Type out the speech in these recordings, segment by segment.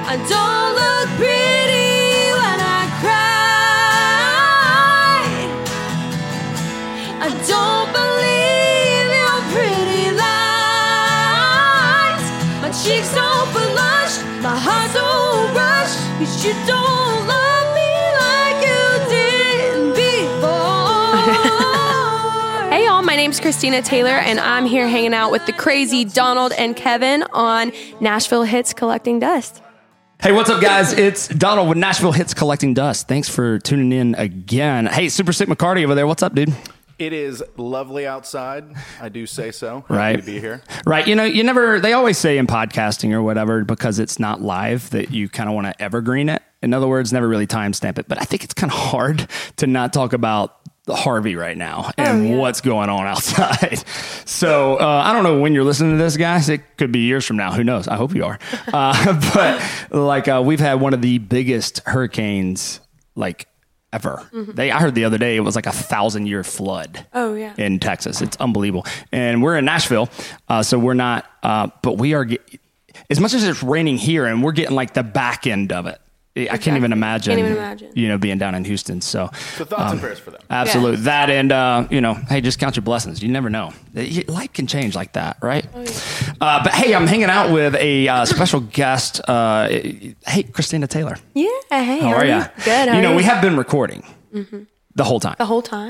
I don't look pretty when I cry. I don't believe your pretty lies. My cheeks don't blush, my heart don't rush, 'cause you don't love me like you did before. Hey y'all, my name's Christina Taylor, and I'm here hanging out with the crazy Donald and Kevin on Nashville Hits Collecting Dust. Hey, what's up, guys? It's Donald with Nashville Hits Collecting Dust. Thanks for tuning in again. Hey, Super Sick McCarty over there. What's up, dude? It is lovely outside. I do say so. Right. Happy to be here. Right. You know, they always say in podcasting or whatever, because it's not live, that you kind of want to evergreen it. In other words, never really timestamp it. But I think it's kind of hard to not talk about Harvey right now and what's going on outside. So I don't know when you're listening to this, guys. It could be years from now. Who knows? I hope you are. But we've had one of the biggest hurricanes ever. Mm-hmm. I heard the other day it was like 1,000-year flood. Oh yeah, in Texas. It's unbelievable. And we're in Nashville, so we're not. But we are as much as it's raining here, and we're getting like the back end of it. Exactly. I can't even imagine. You know, being down in Houston. So thoughts and prayers for them. Absolutely. Yeah. That and hey, just count your blessings. You never know. Life can change like that, right? Oh, yeah. But hey, I'm hanging out with a special guest. Hey, Christina Taylor. Yeah. Hey. How are you? Good. We have been recording. Mm-hmm. The whole time.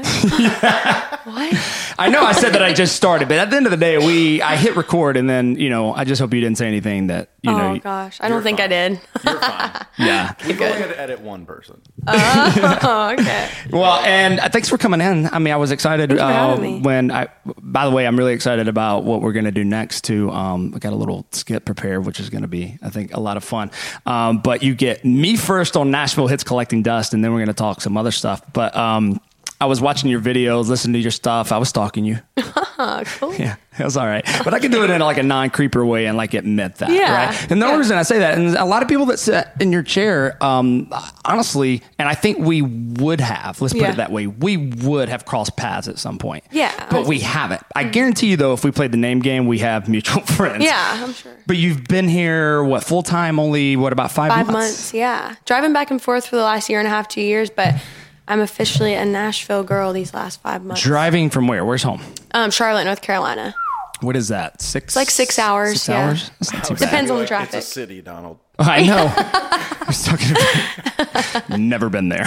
What? I know I said that I just started, but at the end of the day, I hit record, and then, I just hope you didn't say anything that, Oh, gosh. I don't think I did. You're fine. Yeah. We've only had to edit one person. Oh, okay. Well, and thanks for coming in. I mean, I was excited by the way, I'm really excited about what we're going to do next too. I got a little skit prepared, which is going to be, I think, a lot of fun. But you get me first on Nashville Hits Collecting Dust, and then we're going to talk some other stuff. But I was watching your videos, listening to your stuff. I was stalking you. Cool. Yeah, it was all right. But I can do it in a non-creeper way and admit that, right? And the only reason I say that, and a lot of people that sit in your chair, honestly, and I think we would have, let's put it that way, we would have crossed paths at some point. Yeah. But we haven't. I guarantee you, though, if we played the name game, we have mutual friends. Yeah, I'm sure. But you've been here, full-time only, about 5 months? 5 months, yeah. Driving back and forth for the last year and a half, 2 years, but I'm officially a Nashville girl these last 5 months. Driving from where? Where's home? Charlotte, North Carolina. What is that? 6? It's like 6 hours. 6 hours? That's not too bad. Depends on the traffic. It's a city, Donald. I know. I was talking about never been there.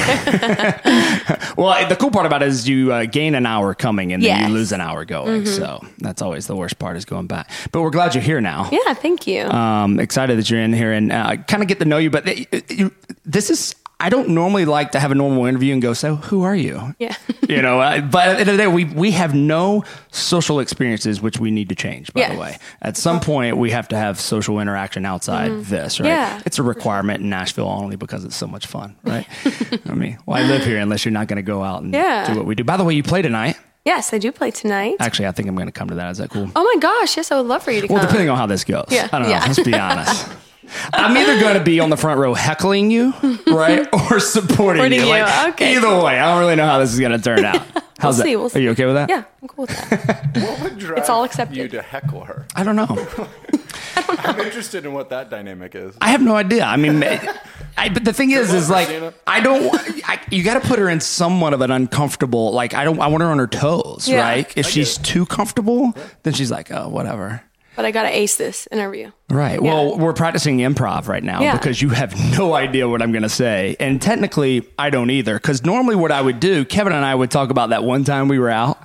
Well, the cool part about it is you gain an hour coming and then you lose an hour going. Mm-hmm. So that's always the worst part, is going back. But we're glad you're here now. Yeah, thank you. Excited that you're in here and kind of get to know you. But this is... I don't normally like to have a normal interview and go, so who are you? Yeah. But at the end of the day, we have no social experiences, which we need to change, by the way. At some point, we have to have social interaction outside this, right? Yeah. It's a requirement in Nashville only because it's so much fun, right? I mean, why live here unless you're not going to go out and do what we do? By the way, you play tonight. Yes, I do play tonight. Actually, I think I'm going to come to that. Is that cool? Oh my gosh, yes, I would love for you to come. Well, depending on how this goes. Yeah. I don't know. Let's be honest. I'm either going to be on the front row heckling you, right, or supporting you. Okay. Either way, I don't really know how this is going to turn out. How's that? We'll see. Are you okay with that? Yeah, I'm cool with that. What would drive it's all accepted. you to heckle her? I don't know. I'm interested in what that dynamic is. I have no idea. I mean, but the thing is I don't. You got to put her in somewhat of an uncomfortable. I want her on her toes, right? If she's too comfortable, then she's like, oh, whatever. But I got to ace this interview. Right. Yeah. Well, we're practicing improv right now because you have no idea what I'm going to say. And technically, I don't either. Because normally what I would do, Kevin and I would talk about that one time we were out.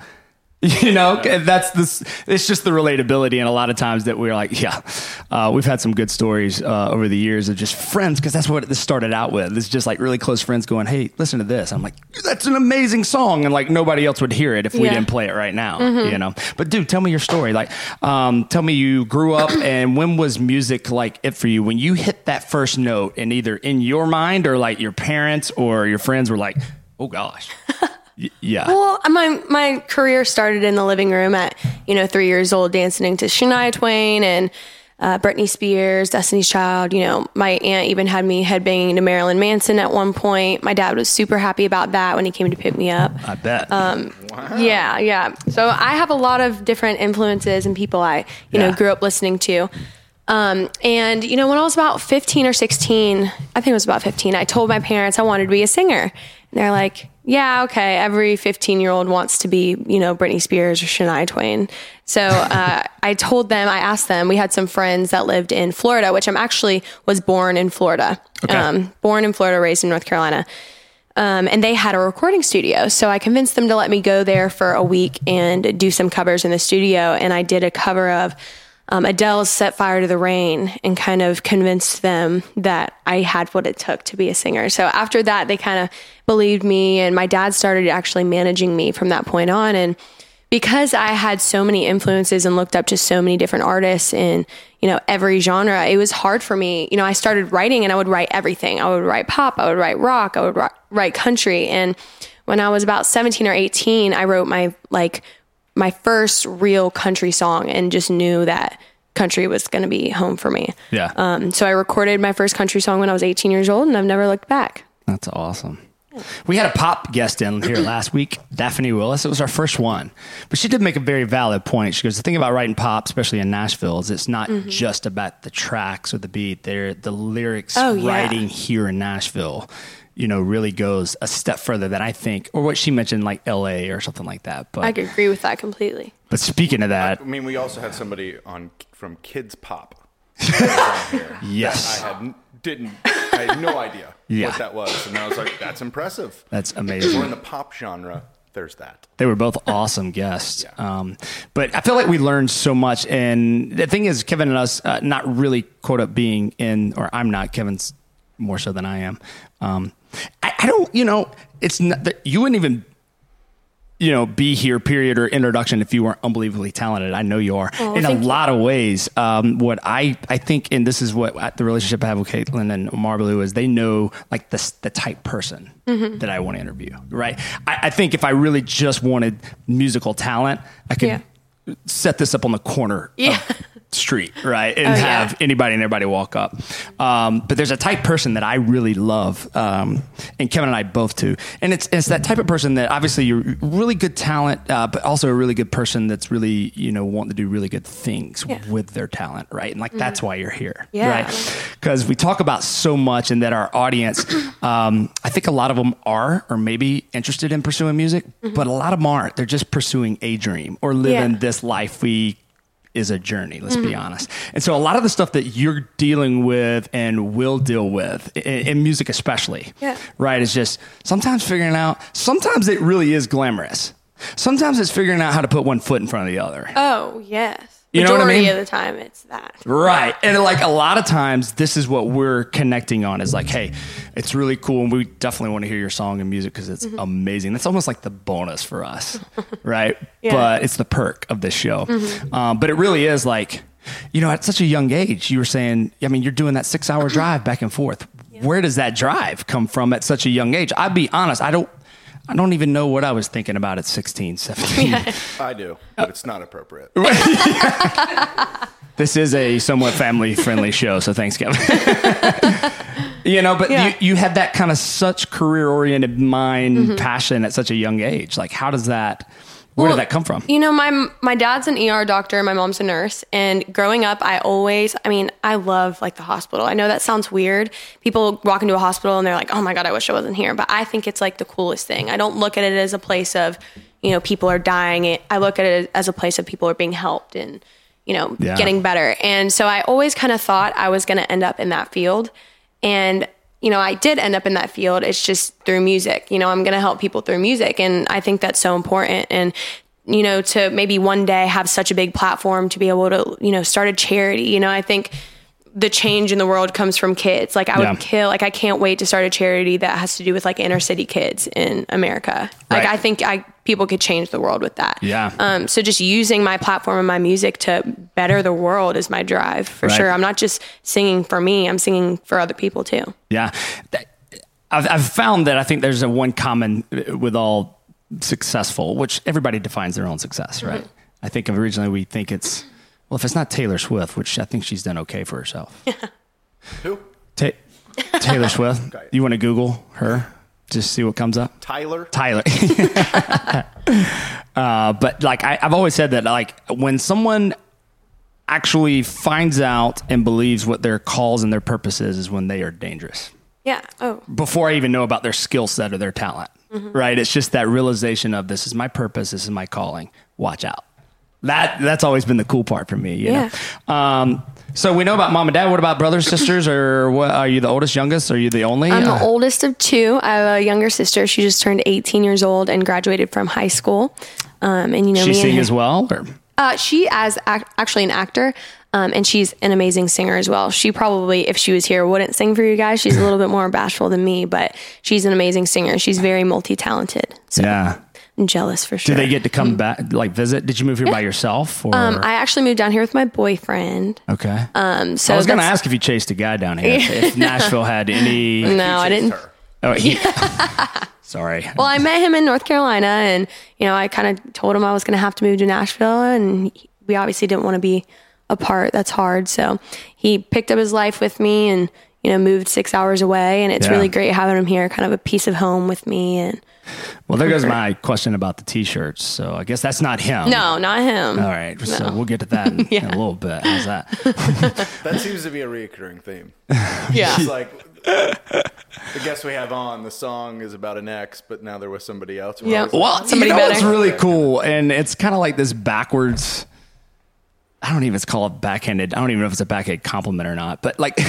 It's just the relatability. And a lot of times that we're like, we've had some good stories over the years of just friends, because that's what this started out with. It's just really close friends going, hey, listen to this. I'm like, that's an amazing song. And nobody else would hear it if we didn't play it right now, But dude, tell me your story. Tell me you grew up and when was music it for you? When you hit that first note and either in your mind or your parents or your friends were like, oh gosh. Yeah. Well, my career started in the living room at 3 years old, dancing to Shania Twain and Britney Spears, Destiny's Child. My aunt even had me headbanging to Marilyn Manson at one point. My dad was super happy about that when he came to pick me up. I bet. Wow. Yeah. So I have a lot of different influences and people I grew up listening to. And, you know, when I was about 15 or 16, I think it was about 15, I told my parents I wanted to be a singer. And they're like, yeah, okay, every 15-year-old wants to be, you know, Britney Spears or Shania Twain. So I told them, I asked them, we had some friends that lived in Florida, which I'm actually was born in Florida. Okay. Born in Florida, raised in North Carolina. And they had a recording studio. So I convinced them to let me go there for a week and do some covers in the studio. And I did a cover of Adele's Set Fire to the Rain and kind of convinced them that I had what it took to be a singer. So after that, they kind of believed me, and my dad started actually managing me from that point on. And because I had so many influences and looked up to so many different artists in, you know, every genre, it was hard for me. You know, I started writing and I would write everything. I would write pop, I would write rock, I would write country. And when I was about 17 or 18, I wrote my first real country song and just knew that country was going to be home for me. Yeah. So I recorded my first country song when I was 18 years old, and I've never looked back. That's awesome. We had a pop guest in here last week, Daphne Willis. It was our first one, but she did make a very valid point. She goes, the thing about writing pop, especially in Nashville, is it's not just about the tracks or the beat. The lyrics writing here in Nashville, you know, really goes a step further than I think, or what she mentioned, like LA or something like that. But I could agree with that completely. But speaking of that, I mean, we also had somebody on from Kids Pop. Yes. I had no idea what that was. And I was like, that's impressive. That's amazing. We're in the pop genre. There's that. They were both awesome guests. Yeah. But I feel like we learned so much. And the thing is, Kevin and us, not really caught up being in, or I'm not, Kevin's more so than I am. I don't, you know, it's not that you wouldn't even, you know, be here, period, or introduction if you weren't unbelievably talented. I know you are in a lot of ways. What I think, and this is what the relationship I have with Caitlin and Omar Blue is, they know like the type person that I want to interview, right? I think if I really just wanted musical talent, I could set this up on the corner of street, right? And have anybody and everybody walk up. But there's a type person that I really love. And Kevin and I both too. And it's that type of person that obviously you're really good talent, but also a really good person that's really, you know, wanting to do really good things with their talent, right? And like, that's why you're here, right? Because we talk about so much and that our audience, I think a lot of them are, or maybe interested in pursuing music, but a lot of them aren't. They're just pursuing a dream or living this life is a journey, let's be honest. And so a lot of the stuff that you're dealing with and will deal with in music especially, right, is just sometimes figuring out, sometimes it really is glamorous. Sometimes it's figuring out how to put one foot in front of the other. Oh, yes. You know what I mean? Majority of the time it's that. Right. And like a lot of times this is what we're connecting on is like, hey, it's really cool. And we definitely want to hear your song and music because it's amazing. That's almost like the bonus for us. Right. But it's the perk of this show. But it really is like, you know, at such a young age, you were saying, I mean, you're doing that 6-hour drive back and forth. Where does that drive come from at such a young age? I'll be honest. I don't even know what I was thinking about at 16, 17. I do, but it's not appropriate. This is a somewhat family-friendly show, so thanks, Kevin. You know, but you had that kind of such career-oriented mind, passion at such a young age. Like, how does that... Where did that come from? You know, my dad's an ER doctor. My mom's a nurse. And growing up, I love like the hospital. I know that sounds weird. People walk into a hospital and they're like, oh my God, I wish I wasn't here. But I think it's like the coolest thing. I don't look at it as a place of, you know, people are dying. I look at it as a place of people are being helped and, you know, getting better. And so I always kind of thought I was going to end up in that field. And you know, I did end up in that field. It's just through music. You know, I'm going to help people through music. And I think that's so important. And, you know, to maybe one day have such a big platform to be able to, you know, start a charity. You know, I think the change in the world comes from kids. Like I would I can't wait to start a charity that has to do with like inner city kids in America. Like I think people could change the world with that. Yeah. So just using my platform and my music to better the world is my drive for sure. I'm not just singing for me. I'm singing for other people too. Yeah. I've found that I think there's one common with all successful, which everybody defines their own success, right? I think originally we think it's, well, if it's not Taylor Swift, which I think she's done okay for herself. Who? Taylor Swift. You want to Google her? Just see what comes up. Tyler. But like, I've always said that like when someone, actually finds out and believes what their calls and their purpose is when they are dangerous. Yeah. Oh. Before I even know about their skill set or their talent, right? It's just that realization of this is my purpose, this is my calling. Watch out. That's always been the cool part for me. You know? So we know about mom and dad. What about brothers, sisters, or what? Are you the oldest, youngest? Are you the only? I'm the oldest of two. I have a younger sister. She just turned 18 years old and graduated from high school. And you know, she sing as well? Or? She is actually an actor. And she's an amazing singer as well. She probably, if she was here, wouldn't sing for you guys. She's a little bit more bashful than me, but she's an amazing singer. She's very multi-talented. So I'm jealous for sure. Do they get to come back, like visit? Did you move here by yourself? Or? I actually moved down here with my boyfriend. Okay. So I was going to ask if you chased a guy down here. If Nashville had any. No, I didn't. Her. Oh, sorry. Well, I met him in North Carolina, and you know, I kind of told him I was going to have to move to Nashville, and we obviously didn't want to be apart. That's hard. So he picked up his life with me, and you know, moved 6 hours away, and it's really great having him here, kind of a piece of home with me. And well, there goes my question about the t-shirts. So I guess that's not him. No, not him. All right. No. So we'll get to that in a little bit. How's that? That seems to be a reoccurring theme. Yeah. It's like the guest we have on, the song is about an ex, but now there was somebody else. Yeah. Well, somebody better. better. It's really cool. And it's kind of like this backwards, I don't even call it backhanded. I don't even know if it's a backhanded compliment or not, but like,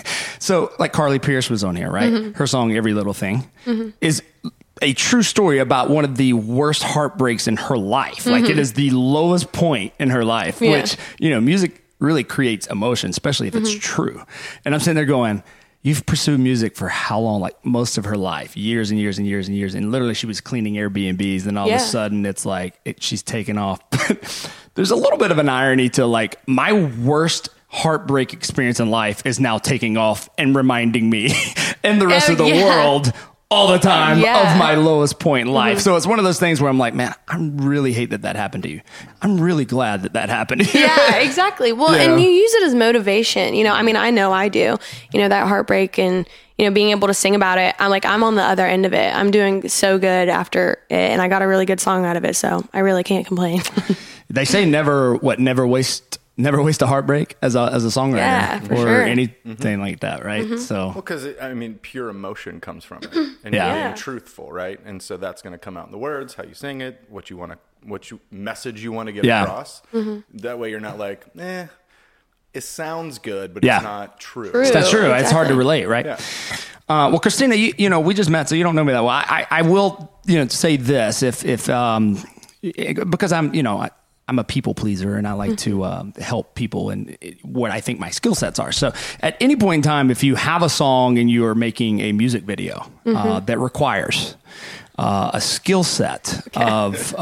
so like Carly Pierce was on here, right? Her song, Every Little Thing is a true story about one of the worst heartbreaks in her life. Like it is the lowest point in her life, which, you know, music really creates emotion, especially if it's true. And I'm sitting there going, you've pursued music for how long? Like most of her life, years and years and years and years. And literally she was cleaning Airbnbs, and all of a sudden it's like, she's taken off. There's a little bit of an irony to like my worst heartbreak experience in life is now taking off and reminding me and the rest of the world all the time of my lowest point in life. So it's one of those things where I'm like, man, I really hate that happened to you. I'm really glad that happened to you. Yeah, exactly. Well, and you use it as motivation. You know, I mean, I know I do. You know, that heartbreak and, you know, being able to sing about it. I'm like, I'm on the other end of it. I'm doing so good after it, and I got a really good song out of it. So I really can't complain. They say never waste a heartbreak as a songwriter or anything like that, right? So, well, because I mean, pure emotion comes from it, and you're being truthful, right? And so that's going to come out in the words, how you sing it, what message you want to get across. That way, you're not like, it sounds good, but it's not true. That's true. Exactly. It's hard to relate, right? Yeah. Well, Christina, you know, we just met, so you don't know me that well. I will, you know, say this if because I'm a people pleaser, and I like to help people and what I think my skill sets are. So at any point in time, if you have a song and you are making a music video that requires a skill set of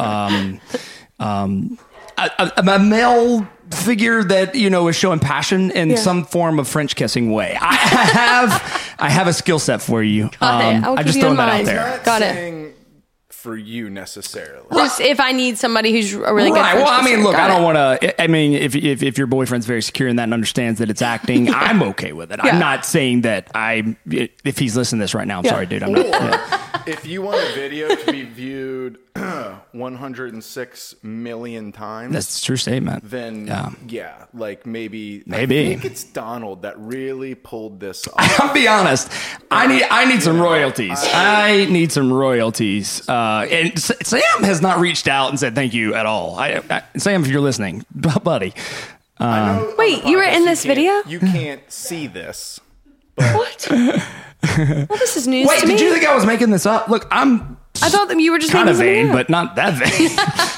a male figure that, you know, is showing passion in some form of French kissing way, I have a skill set for you. I just throwing that out there. Got it. For you necessarily, just if I need somebody who's a really good. Well, I mean, look, I don't want to. I mean, if your boyfriend's very secure in that and understands that it's acting, I'm okay with it. I'm not saying that if he's listening to this right now, I'm sorry, dude. I'm not. If you want a video to be viewed 106 million times, that's a true statement. Then like maybe I think it's Donald that really pulled this off. I'll be honest. I need some royalties. I need some royalties. And Sam has not reached out and said thank you at all. Sam, if you're listening, buddy. Wait, you were in this video? You can't see this. What? Well, this is news to me. Did you think I was making this up? Look, I thought that you were just kind of vain, but not that vain.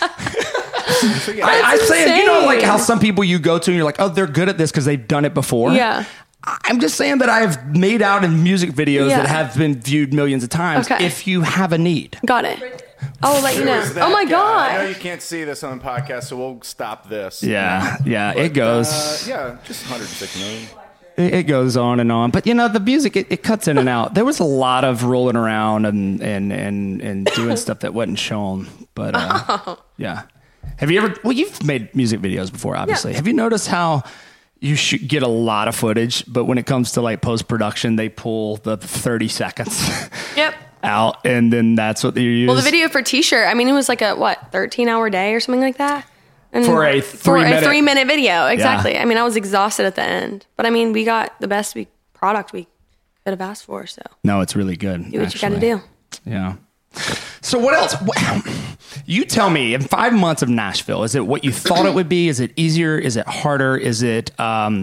I say, you know, like how some people you go to and you're like, oh, they're good at this because they've done it before. Yeah. I'm just saying that I've made out in music videos that have been viewed millions of times. Okay. If you have a need. Got it. I'll let you know. Oh my God. I know you can't see this on the podcast, so we'll stop this. Yeah. It goes. Just 106 million. It goes on and on, but you know, the music, it cuts in and out. There was a lot of rolling around and doing stuff that wasn't shown, but yeah. Have you ever, you've made music videos before, obviously. Yeah. Have you noticed how you should get a lot of footage, but when it comes to like post-production, they pull the 30 seconds out, and then that's what they use? Well, the video for T-shirt, I mean, it was like a 13-hour day or something like that? And for a 3-minute video. Exactly. Yeah. I mean, I was exhausted at the end, but I mean, we got the best product we could have asked for. So no, it's really good. Do what you got to do. Yeah. So what else? You tell me, in 5 months of Nashville, is it what you thought it would be? Is it easier? Is it harder? Is it,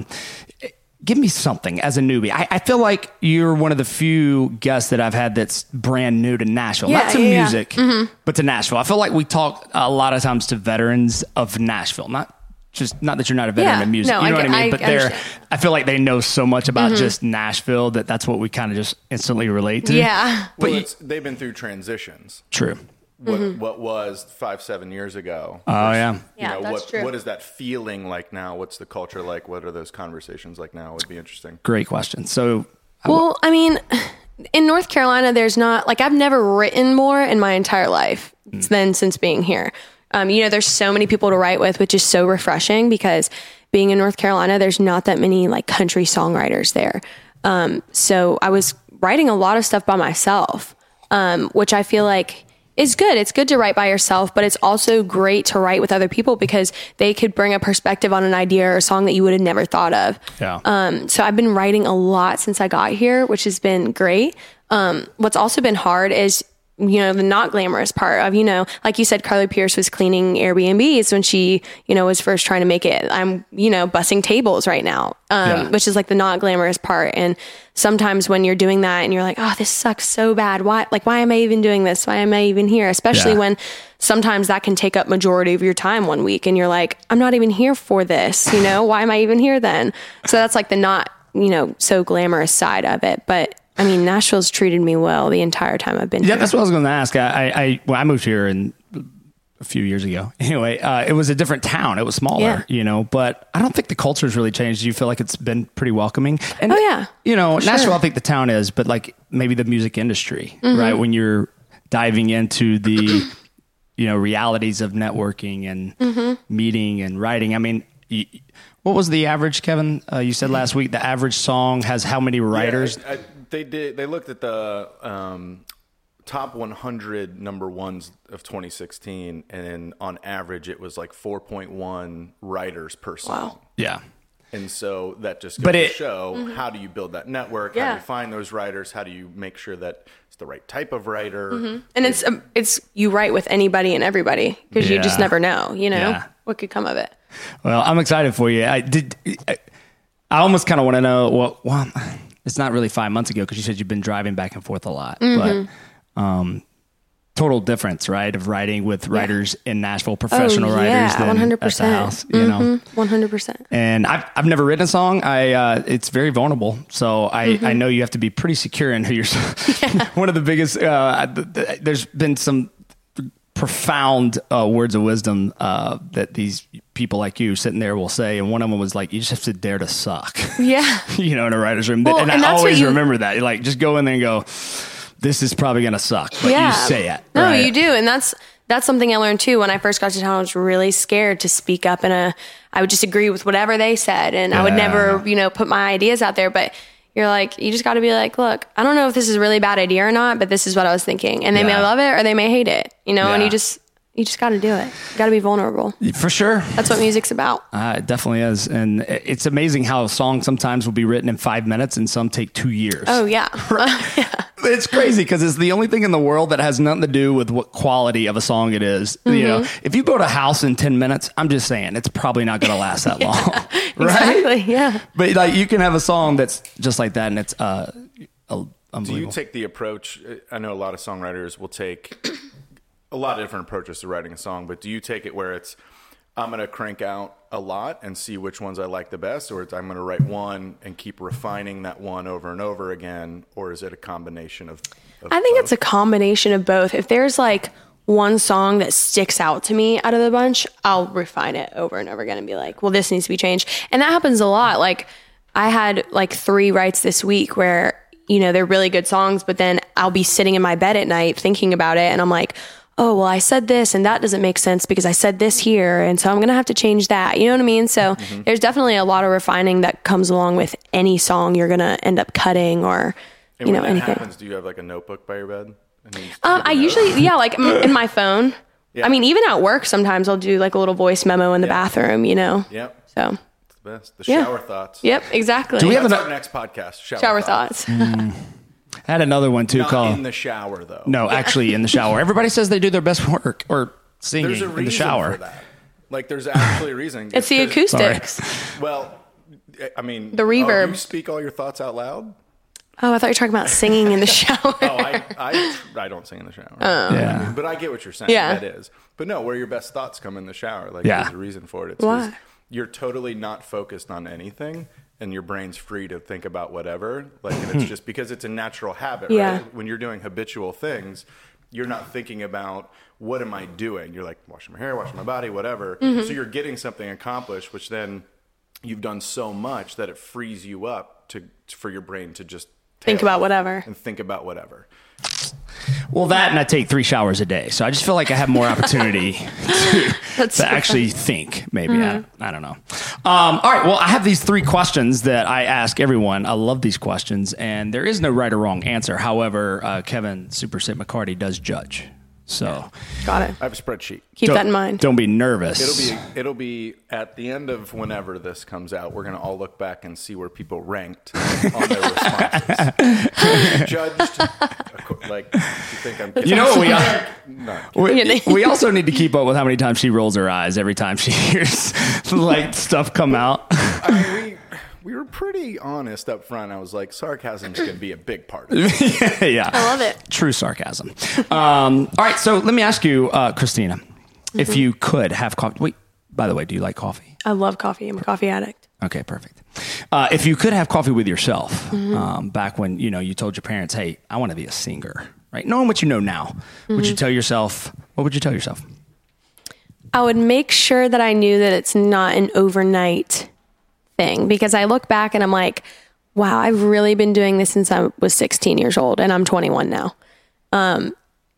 give me something as a newbie. I feel like you're one of the few guests that I've had that's brand new to Nashville, not to music, but to Nashville. I feel like we talk a lot of times to veterans of Nashville, not that you're not a veteran of music, you know what I mean? But I feel like they know so much about just Nashville that's what we kind of just instantly relate to. Yeah. But they've been through transitions. True. What was 5-7 years ago? Oh yeah. That's true. What is that feeling like now? What's the culture like? What are those conversations like now? Would be interesting. Great question. So, well, I mean, in North Carolina, there's not I've never written more in my entire life than since being here. There's so many people to write with, which is so refreshing because being in North Carolina, there's not that many country songwriters there. So I was writing a lot of stuff by myself, which I feel like is good. It's good to write by yourself, but it's also great to write with other people because they could bring a perspective on an idea or a song that you would have never thought of. Yeah. So I've been writing a lot since I got here, which has been great. What's also been hard is the not glamorous part of, like you said, Carly Pierce was cleaning Airbnbs when she, was first trying to make it. I'm, bussing tables right now, which is the not glamorous part. And sometimes when you're doing that and you're like, oh, this sucks so bad. Why am I even doing this? Why am I even here? Especially when sometimes that can take up majority of your time one week. And you're like, I'm not even here for this. Why am I even here then? So that's the not, so glamorous side of it. But I mean, Nashville's treated me well the entire time I've been here. Yeah, that's what I was going to ask. I moved here a few years ago. Anyway, it was a different town. It was smaller, but I don't think the culture's really changed. Do you feel like it's been pretty welcoming? And, Nashville, I think the town is, but maybe the music industry, right? When you're diving into the, realities of networking and meeting and writing. I mean, what was the average, Kevin? You said last week the average song has how many writers? Yeah, They looked at the top 100 number ones of 2016, and on average, it was 4.1 writers per song. Wow. Yeah. And so that just goes to show how do you build that network? How do you find those writers? How do you make sure that it's the right type of writer? And it's you write with anybody and everybody because you just never know, what could come of it. Well, I'm excited for you. I almost kind of want to know it's not really 5 months ago because you said you've been driving back and forth a lot, but total difference, right? Of writing with writers in Nashville, professional writers than 100%. at the house, 100%. And I've never written a song. It's very vulnerable. So I know you have to be pretty secure in who you're, one of the biggest, there's been some profound words of wisdom that these people like you sitting there will say, and one of them was you just have to dare to suck. Yeah. In a writer's room. Well, and I always remember that. You're just go in there and go, this is probably going to suck. But you say it. No, you do. And that's something I learned too. When I first got to town, I was really scared to speak up I would just agree with whatever they said. And I would never, put my ideas out there. But you're you just got to be look, I don't know if this is a really bad idea or not, but this is what I was thinking. And they may love it or they may hate it, and you just got to do it. You got to be vulnerable. For sure. That's what music's about. It definitely is. And it's amazing how a song sometimes will be written in 5 minutes and some take 2 years. Oh, yeah. It's crazy because it's the only thing in the world that has nothing to do with what quality of a song it is. If you build a house in 10 minutes, I'm just saying it's probably not going to last that long. Right? Exactly, yeah. But you can have a song that's just like that and it's unbelievable. Do you take the approach, I know a lot of songwriters will take a lot of different approaches to writing a song, but do you take it where it's, I'm going to crank out a lot and see which ones I like the best, or it's I'm going to write one and keep refining that one over and over again, or is it a combination of I think both? It's a combination of both. If there's one song that sticks out to me out of the bunch, I'll refine it over and over again and be well, this needs to be changed. And that happens a lot. I had 3 writes this week where, they're really good songs, but then I'll be sitting in my bed at night thinking about it and I'm oh, well, I said this and that doesn't make sense because I said this here. And so I'm going to have to change that. You know what I mean? So there's definitely a lot of refining that comes along with any song you're going to end up cutting or, when that anything. happens, do you have a notebook by your bed? I usually, in my phone, Yeah. I mean, even at work, sometimes I'll do like a little voice memo in the bathroom, you know? Yep. So it's the best. The shower thoughts. Yep, exactly. Do we have our next podcast? Shower thoughts. I had another one too called in the shower though. No, actually in the shower. Everybody says they do their best work or singing there's a reason in the shower. For that. Like there's actually a reason. It's the acoustics. Well, I mean, the reverb. You speak all your thoughts out loud? Oh, I thought you were talking about singing in the shower. I don't sing in the shower. Yeah. I mean, but I get what you're saying. Yeah. That is. But no, where your best thoughts come in the shower. Like there's a reason for it. It's why? You're totally not focused on anything and your brain's free to think about whatever. Like, and it's just because it's a natural habit, right? When you're doing habitual things, you're not thinking about what am I doing? You're like washing my hair, washing my body, whatever. So you're getting something accomplished, which then you've done so much that it frees you up for your brain to just think about whatever. And think about whatever. Well, that and I take 3 showers a day. So I just feel like I have more opportunity to actually think, maybe. I don't know. All right. Well, I have these 3 questions that I ask everyone. I love these questions. And there is no right or wrong answer. However, Kevin Super St. McCarty does judge. So got it. I have a spreadsheet. Keep that in mind. Don't be nervous. It'll be at the end of whenever this comes out. We're gonna all look back and see where people ranked on their responses. Judged, like you think I'm kidding. You know what we also need to keep up with how many times she rolls her eyes every time she hears like stuff come out. I mean, we were pretty honest up front. I was like, sarcasm's going to be a big part of it. Yeah. I love it. True sarcasm. All right. So let me ask you, Christina, if you could have coffee. Wait, by the way, do you like coffee? I love coffee. I'm a coffee addict. Okay, perfect. If you could have coffee with yourself, back when, you told your parents, hey, I want to be a singer, right? Knowing what you know now, what would you tell yourself? I would make sure that I knew that it's not an overnight thing, because I look back and I'm like, wow, I've really been doing this since I was 16 years old and I'm 21 now. And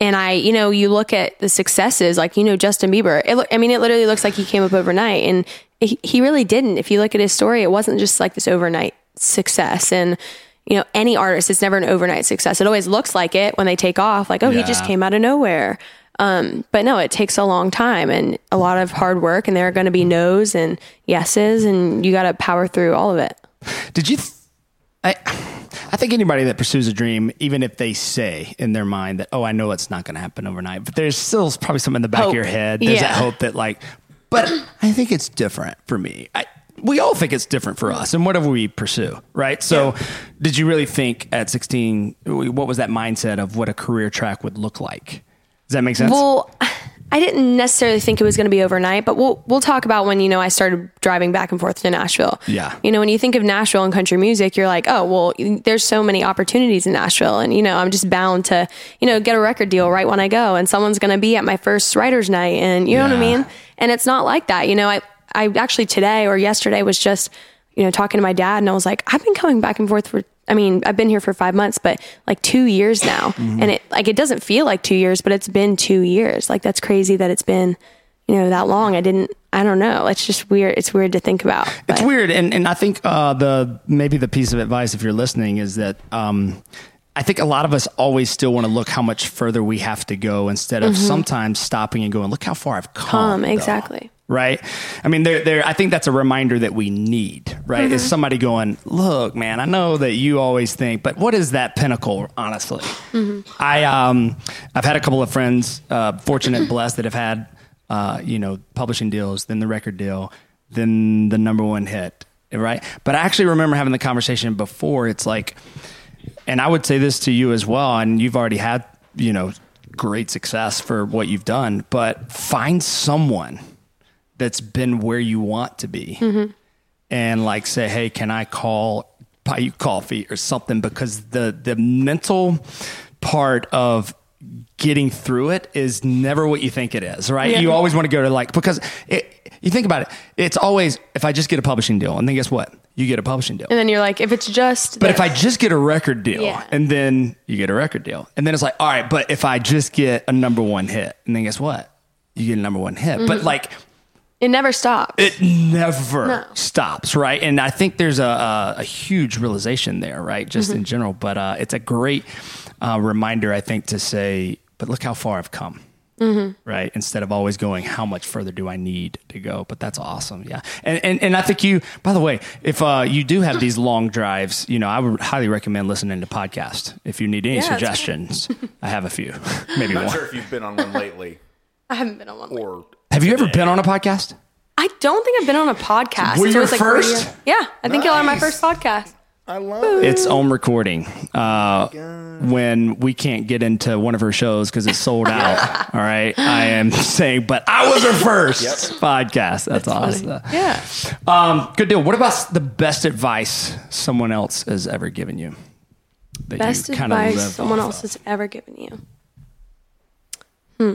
you look at the successes, like, Justin Bieber, it literally looks like he came up overnight, and he really didn't. If you look at his story, it wasn't just like this overnight success. And, any artist, it's never an overnight success. It always looks like it when they take off, like, he just came out of nowhere. But no, it takes a long time and a lot of hard work, and there are going to be no's and yeses, and you got to power through all of it. Did you, I think anybody that pursues a dream, even if they say in their mind that, I know it's not going to happen overnight, but there's still probably something in the back of your head. There's that hope that but I think it's different for me. We all think it's different for us and whatever we pursue, right? So did you really think at 16, what was that mindset of what a career track would look like? Does that make sense? Well, I didn't necessarily think it was going to be overnight, but we'll talk about when, I started driving back and forth to Nashville. Yeah. When you think of Nashville and country music, you're like, there's so many opportunities in Nashville. And, I'm just bound to, get a record deal right when I go, and someone's going to be at my first writer's night. And you know what I mean? And it's not like that. I actually today or yesterday was just, talking to my dad, and I was like, I've been coming back and forth I've been here for 5 months, but like 2 years now. And it doesn't feel like 2 years, but it's been 2 years. Like, that's crazy that it's been, that long. I don't know. It's just weird. It's weird to think about. It's weird. And I think, maybe the piece of advice, if you're listening, is that, I think a lot of us always still want to look how much further we have to go, instead of sometimes stopping and going, look how far I've come. Exactly. Right. I mean, I think that's a reminder that we need, right? Is somebody going, look, man, I know that you always think, but what is that pinnacle, honestly? I've had a couple of friends, fortunate and blessed, that have had, publishing deals, then the record deal, then the #1 hit, right? But I actually remember having the conversation before. It's like, and I would say this to you as well, and you've already had, great success for what you've done, but find someone that's been where you want to be, and say, hey, can I buy you coffee or something? Because the mental part of getting through it is never what you think it is, right? You always want to go to because you think about it, it's always, if I just get a publishing deal, and then guess what? You get a publishing deal. And then you're like, if it's just... But if I just get a record deal, and then you get a record deal, and then it's like, all right, but if I just get a #1 hit, and then guess what? You get a #1 hit. But it never stops. It never stops, right? And I think there's a huge realization there, right? Just in general. But it's a great reminder, I think, to say, but look how far I've come. right? Instead of always going, how much further do I need to go? But that's awesome. Yeah. And I think you, by the way, if you do have these long drives, I would highly recommend listening to podcasts. If you need any suggestions, I have a few, maybe I'm one. not sure if you've been on one lately. I haven't been on one. Or have you ever been on a podcast? I don't think I've been on a podcast. Were you It's always first? Yeah, I think y'all are my first podcast. I love it. It's on recording. When we can't get into one of her shows because it's sold out. All right. I am saying, but I was her first podcast. That's awesome. Yeah. Good deal. What about the best advice someone else has ever given you? That Best you kind of advice live someone off else of? has ever given you.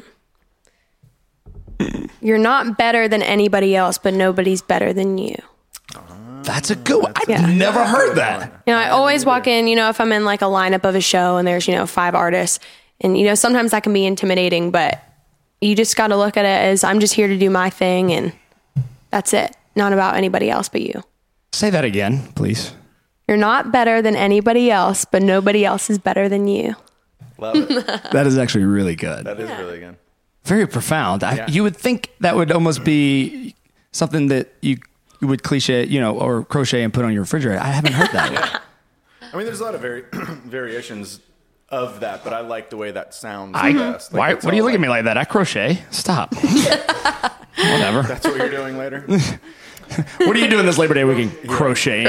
You're not better than anybody else, but nobody's better than you. That's a good one. I've never heard that. I always walk in, if I'm in like a lineup of a show and there's, 5 artists and, sometimes that can be intimidating, but you just got to look at it as I'm just here to do my thing and that's it. Not about anybody else but you. Say that again, please. You're not better than anybody else, but nobody else is better than you. Love it. That is actually really good. That is really good. Very profound. You would think that would almost be something that you would cliche, or crochet and put on your refrigerator. I haven't heard that. Yeah. I mean, there's a lot of variations of that, but I like the way that sounds best. Why? What do you look at me like that? I crochet. Stop. Whatever. That's what you're doing later? What are you doing this Labor Day weekend? Crocheting.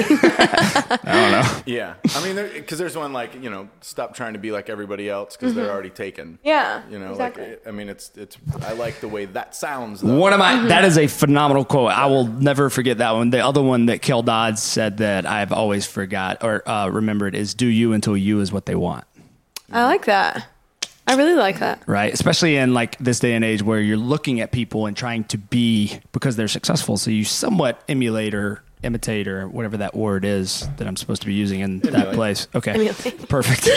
I don't know. Yeah. I mean, because there's one like, stop trying to be like everybody else because they're already taken. Yeah. Exactly. I like the way that sounds, though. That is a phenomenal quote. I will never forget that one. The other one that Kel Dodd said that I've always forgot or remembered is do you until you is what they want. I like that. I really like that. Right. Especially in like this day and age where you're looking at people and trying to be because they're successful. So you somewhat emulate or imitate or whatever that word is that I'm supposed to be using in that place. Okay. Emulate. Perfect.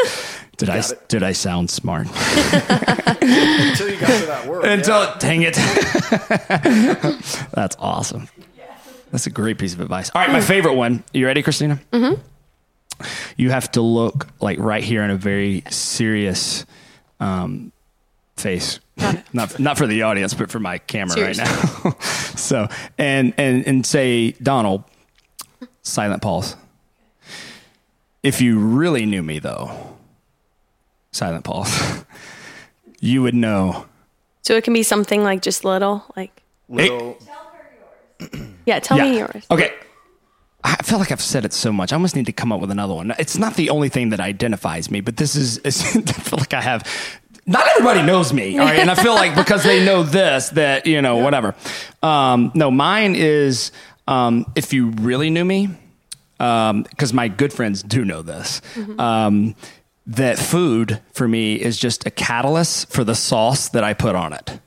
Did I sound smart? Until you got to that word. Dang it. That's awesome. That's a great piece of advice. All right. My favorite one. You ready, Christina? Mm-hmm. You have to look like right here in a very serious face, not for the audience, but for my camera Seriously. Right now. So, and say, Donald, silent pause. If you really knew me though, silent pause, you would know. So it can be something like just little. Tell her yours. Yeah, tell me yours. Okay. I feel like I've said it so much. I almost need to come up with another one. It's not the only thing that identifies me, but this is I feel like I have. Not everybody knows me, all right? And I feel like because they know this, that, whatever. No, mine is if you really knew me, because my good friends do know this, that food for me is just a catalyst for the sauce that I put on it.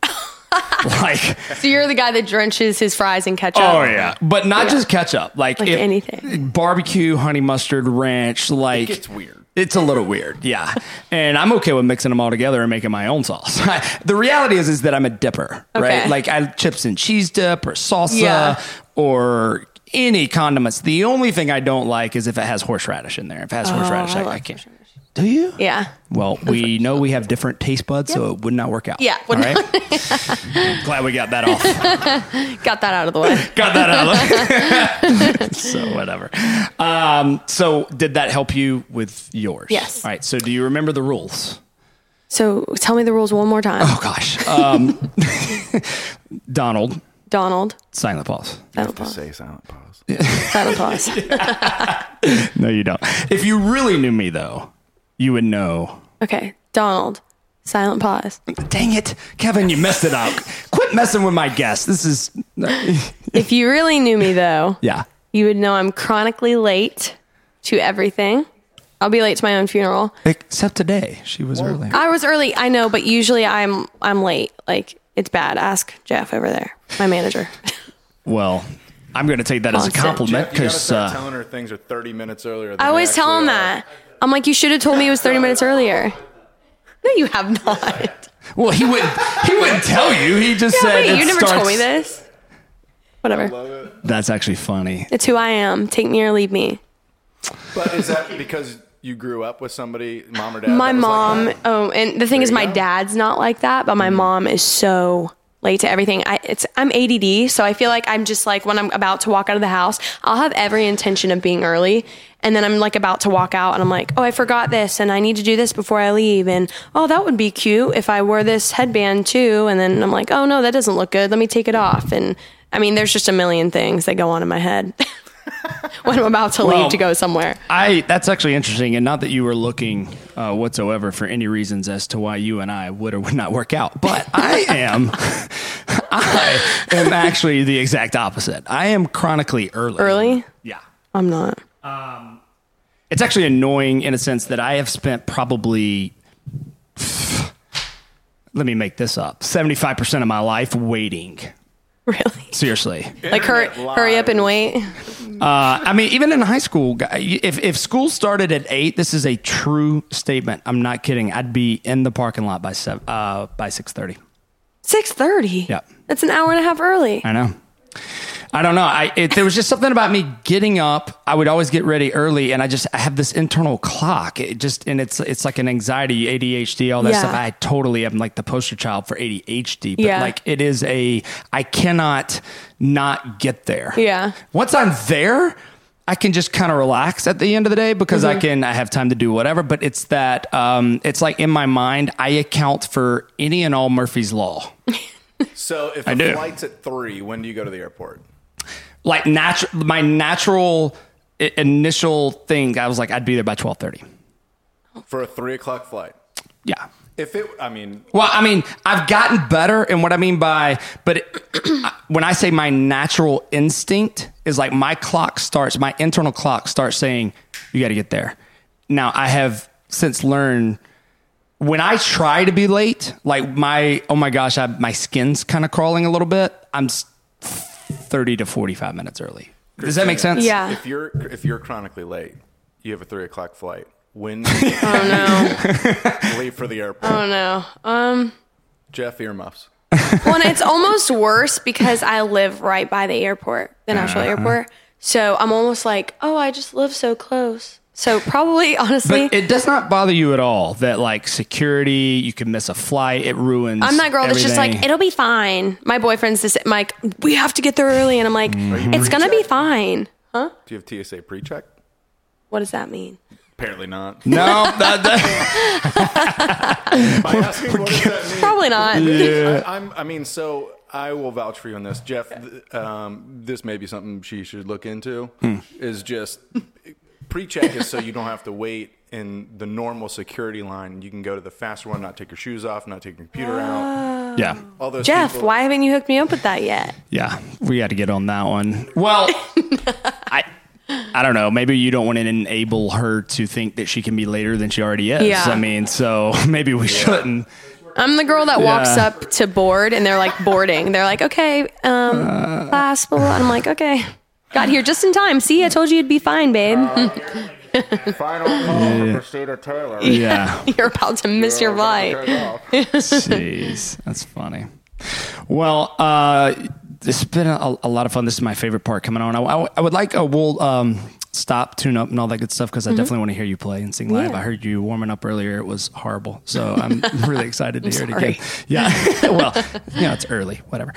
So you're the guy that drenches his fries in ketchup. Oh yeah, but not just ketchup. Like anything, barbecue, honey mustard, ranch. Like it gets weird. It's a little weird, yeah. And I'm okay with mixing them all together and making my own sauce. The reality is that I'm a dipper, right? Like I chips and cheese dip or salsa or any condiments. The only thing I don't like is if it has horseradish in there. If it has horseradish, I can't. Do you? Yeah. Well, we know we have different taste buds, so it would not work out. Yeah. All right. Glad we got that off. Got that out of the way. So whatever. So did that help you with yours? Yes. All right. So do you remember the rules? So tell me the rules one more time. Oh gosh. Donald. Silent pause. Silent pause. Say silent pause. Silent pause. No, you don't. If you really knew me though, you would know. Okay. Donald. Silent pause. Dang it. Kevin, you messed it up. Quit messing with my guests. This is... If you really knew me though, you would know I'm chronically late to everything. I'll be late to my own funeral. Except today. She was early. I was early, I know, but usually I'm late. Like, it's bad. Ask Jeff over there, my manager. Well, I'm going to take that as a compliment because telling her things are 30 minutes earlier. I always tell him that. I'm like, you should have told me it was 30 minutes earlier. No, you have not. Well, he wouldn't tell you. He just said wait, you never told me this. Whatever. I love it. That's actually funny. It's who I am. Take me or leave me. But is that because You grew up with somebody, mom or dad? My mom. Like and the thing is, my dad's not like that, but my mom is so late to everything. I'm ADD, so I feel like I'm just like when I'm about to walk out of the house, I'll have every intention of being early, and then I'm like about to walk out, and I'm like, oh, I forgot this, and I need to do this before I leave, and oh, that would be cute if I wore this headband too, and then I'm like, oh no, that doesn't look good. Let me take it off, and I mean, there's just a million things that go on in my head when I'm about to leave to go somewhere. That's actually interesting, and not that you were looking whatsoever for any reasons as to why you and I would or would not work out, but I am actually the exact opposite. I am chronically early. Early? Yeah. I'm not. It's actually annoying in a sense that I have spent probably, let me make this up, 75% of my life waiting. Really? Seriously. Like hurry up and wait. I mean, even in high school, if school started at 8, this is a true statement. I'm not kidding. I'd be in the parking lot by 6:30. 6:30? Yeah. That's an hour and a half early. I know. I don't know. There was just something about me getting up. I would always get ready early, and I have this internal clock. It's like an anxiety, ADHD, all that stuff. I totally am like the poster child for ADHD. But like it is I cannot not get there. Yeah. Once I'm there, I can just kind of relax at the end of the day because I have time to do whatever. But it's that it's like in my mind, I account for any and all Murphy's Law. So if a flight's at 3, when do you go to the airport? Like my natural initial thing, I was like, I'd be there by 12:30 for a 3:00 flight. Yeah. I've gotten better, and what I mean by, when I say my natural instinct is like my internal clock starts saying, you got to get there. Now I have since learned when I try to be late, like my skin's kind of crawling a little bit. I'm 30 to 45 minutes early. Does that make sense? Yeah. If you're chronically late, you have a 3:00 flight. When leave for the airport? Oh no. Jeff, earmuffs. Well, it's almost worse because I live right by the airport, the national airport. So I'm almost like, oh, I just live so close. So probably, honestly. But it does not bother you at all that like security, you can miss a flight, it ruins I'm that girl everything. that's just like, it'll be fine. My boyfriend's just like, we have to get there early. And I'm like, it's going to be fine. Huh? Do you have TSA pre-check? What does that mean? Apparently not. No. By asking, what does that mean? Probably not. Yeah. So I will vouch for you on this. Jeff, this may be something she should look into, is just... Pre-check is so you don't have to wait in the normal security line. You can go to the faster one, not take your shoes off, not take your computer out. Yeah. All those Jeff, people. why haven't you hooked me up with that yet? Yeah, we got to get on that one. Well, I don't know. Maybe you don't want to enable her to think that she can be later than she already is. Yeah. I mean, so maybe we shouldn't. I'm the girl that walks up to board and they're like boarding. They're like, okay, class, blah, blah. I'm like, okay. Got here just in time. See, I told you you'd be fine, babe. Final call for Christina Taylor. Yeah. You're about to miss your flight. Jeez, that's funny. Well, this has been a lot of fun. This is my favorite part coming on. I would like we'll stop, tune up, and all that good stuff because I definitely want to hear you play and sing live. Yeah. I heard you warming up earlier. It was horrible. So I'm really excited to hear it again. Sorry. Yeah. Well, it's early. Whatever.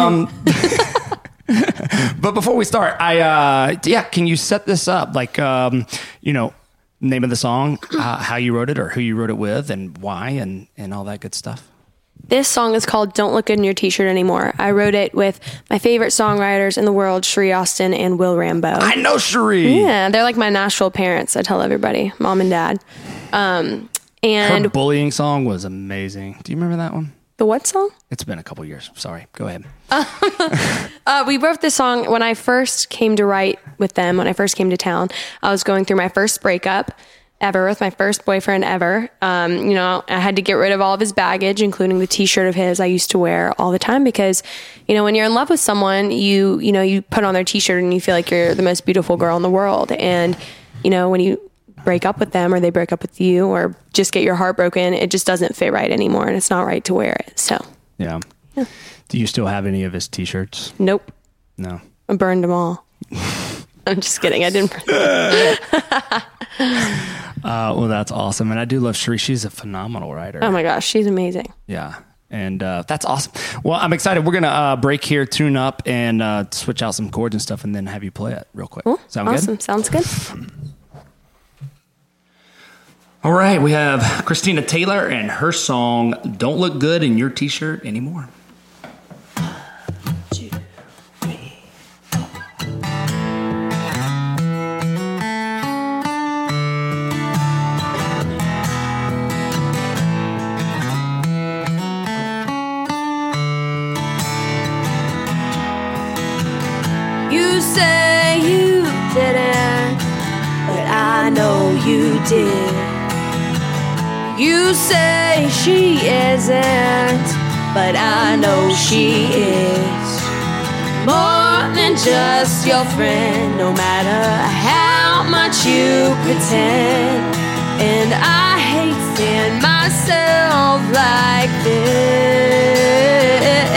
But before we start, can you set this up? Like, name of the song, how you wrote it or who you wrote it with and why and all that good stuff. This song is called Don't Look Good in Your T-Shirt Anymore. I wrote it with my favorite songwriters in the world, Sheree Austin and Will Rambo. I know Sheree. Yeah, they're like my Nashville parents. I tell everybody, mom and dad. And her bullying song was amazing. Do you remember that one? The what song? It's been a couple years. Sorry. Go ahead. We wrote this song when I first came to write with them, when I first came to town. I was going through my first breakup ever with my first boyfriend ever. I had to get rid of all of his baggage, including the T-shirt of his I used to wear all the time because, when you're in love with someone, you put on their T-shirt and you feel like you're the most beautiful girl in the world. And, when you break up with them or they break up with you or just get your heart broken, it just doesn't fit right anymore and it's not right to wear it. So, yeah. Do you still have any of his T-shirts? Nope. No. I burned them all. I'm just kidding. I didn't. Well, that's awesome. And I do love Sheree. She's a phenomenal writer. Oh my gosh, she's amazing. Yeah. And that's awesome. Well, I'm excited. We're going to break here, tune up, and switch out some chords and stuff, and then have you play it real quick. Cool. Sound awesome. good? Sounds good. All right. We have Christina Taylor and her song, Don't Look Good in Your T-Shirt Anymore. You say you didn't, but I know you did. You say she isn't, but I know she is. More than just your friend, no matter how much you pretend. And I hate seeing myself like this.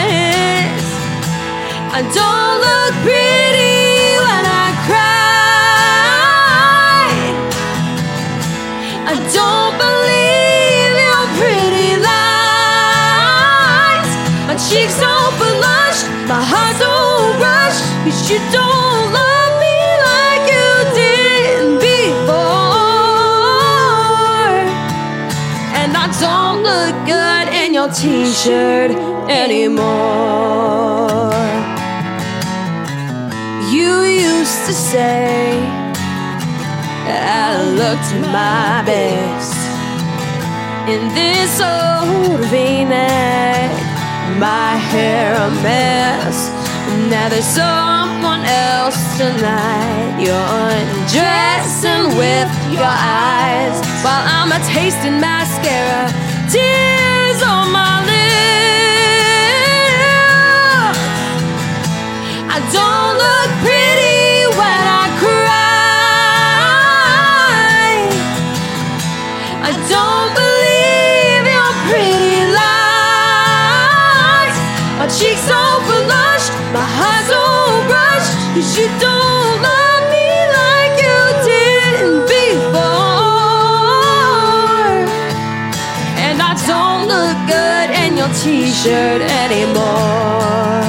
I don't look pretty when I cry. I don't believe your pretty lies. My cheeks don't blush, my heart don't rush, 'cause you don't love me like you did before. And I don't look good in your t-shirt anymore. You used to say I looked my best in this old V-neck, my hair a mess. Now there's someone else tonight. You're undressing with your eyes while I'm a tasting mascara, tears on my lips. I don't look pretty when I cry. I don't believe your pretty lies. My cheeks don't blush, my heart don't rush, 'cause you don't love me like you did before. And I don't look good in your t-shirt anymore.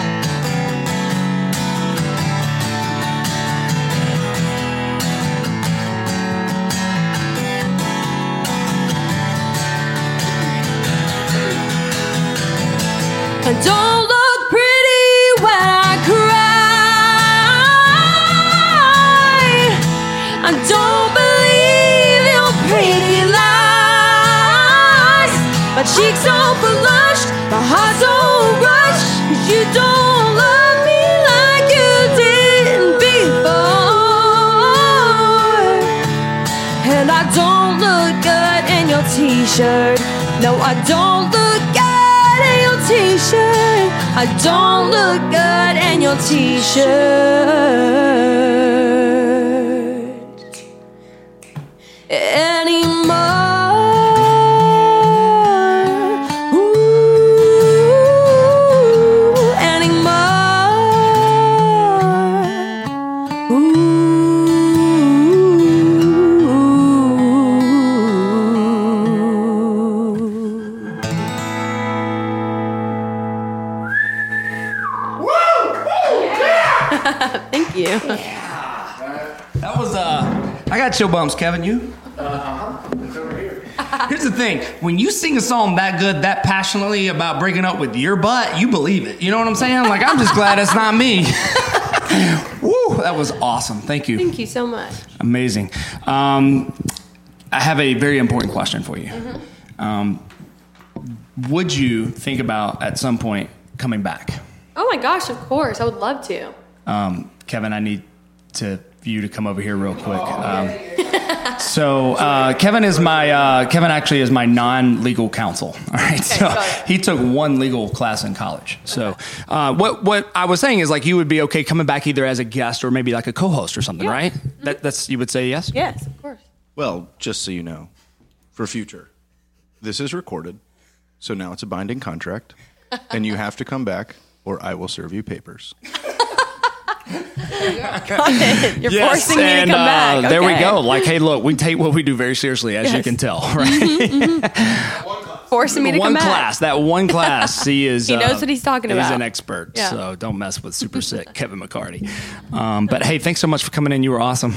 I don't look pretty when I cry. I don't believe your pretty lies. My cheeks don't blush, my heart don't rush, 'cause you don't love me like you did before. And I don't look good in your t-shirt. No, I don't look good in your t-shirt. I don't look good in your t-shirt anymore. Ooh, anymore. Ooh. Thank you. That was, I got chill bumps, Kevin. You? It's over here. Here's the thing. When you sing a song that good, that passionately about breaking up with your butt, you believe it. You know what I'm saying? Like, I'm just glad it's not me. Woo, that was awesome. Thank you. Thank you so much. Amazing. I have a very important question for you. Mm-hmm. Would you think about, at some point, coming back? Oh my gosh, of course. I would love to. Kevin, I need you to come over here real quick. So Kevin actually is my non-legal counsel. All right. Okay, so he took one legal class in college. So what I was saying is, like, you would be okay coming back either as a guest or maybe like a co-host or something, right? Mm-hmm. That's you would say yes? Yes, of course. Well, just so you know, for future, this is recorded, so now it's a binding contract, and you have to come back or I will serve you papers. Got it. You're forcing me to come back. Okay. There we go. Like, hey, look, we take what we do very seriously, as you can tell, right? Forcing me to come back. That one class, he knows what he's talking about. He's an expert, so don't mess with super sick Kevin McCarty. But hey, thanks so much for coming in. You were awesome.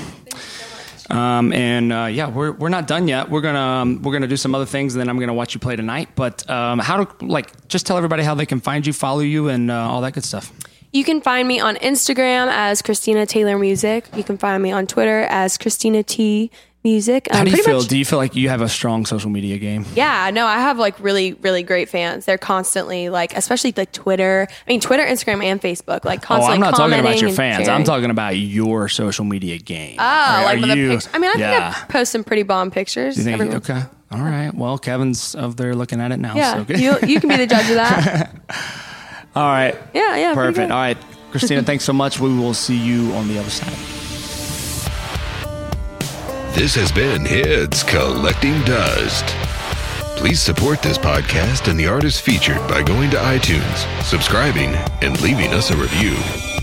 We're not done yet. We're gonna do some other things, and then I'm gonna watch you play tonight. But just tell everybody how they can find you, follow you, and all that good stuff. You can find me on Instagram as Christina Taylor Music. You can find me on Twitter as Christina T Music. How do you feel? Do you feel like you have a strong social media game? Yeah, no, I have like really, really great fans. They're constantly like, especially like Twitter, Instagram, and Facebook, like constantly. I'm not talking about your fans. Sharing. I'm talking about your social media game. Oh, like with the pictures. I think I post some pretty bomb pictures. You think, okay. All right. Well, Kevin's up there looking at it now. Yeah, so you can be the judge of that. All right. Yeah. Perfect. All right. Christina, thanks so much. We will see you on the other side. This has been Heads Collecting Dust. Please support this podcast and the artists featured by going to iTunes, subscribing, and leaving us a review.